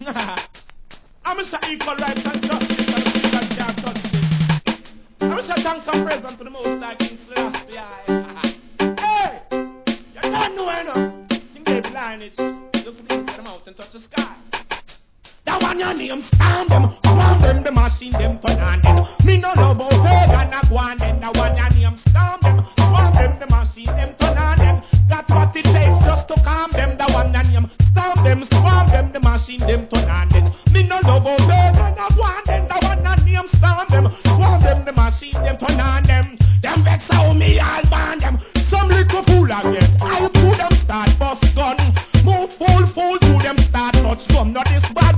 I'm Mr. Equal Rights and Justice and God can't touch this. I'm Mr. Thanks and praise unto the Most High King Selassie. Hey! You don't know enough. King David Lineage. Look for the mountain, touch the sky. That one your name, stand them. Swarm them, the machine them, turn on them. Me no love about pagan, I go on them. That one your name, stand them. Swarm them, the machine them, turn on them. That's what it takes just to calm them. That one your name, stand them. Swarm them, the machine them, turn on them. Me no love about pagan, I go on them. That one your name, stand them.